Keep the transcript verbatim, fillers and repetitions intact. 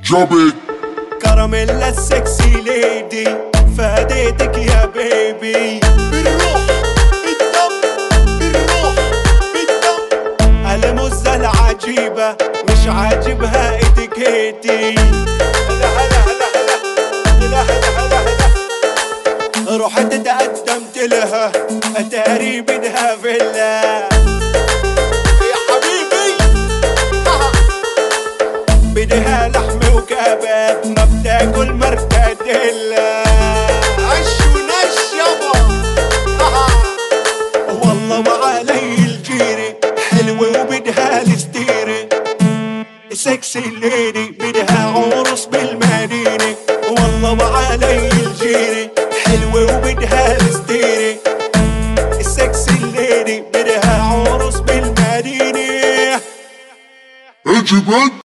جابت كراميلا السكسي ليدي فاديتك يا بيبي بالروح بالدم بالروح بالدم. المزة العجيبة مش عاجبها اتيكيتي. هلا هلا هلا هلا هلا هلا هلا. رحت تقدمت لها اتاري بدها فيلا يا حبيبي. بدها لحمة وكباب ما بتاكل مرتديلا. عش ونش يابا. والله ما علي الجيري حلوة وبدها الستيري. سكسي ليدي بدها عرس بالمدينة. والله ما علي الجيري حلوة وبدها الستيري. السكسي ليدي بدها عرس بالمدينة. اجبت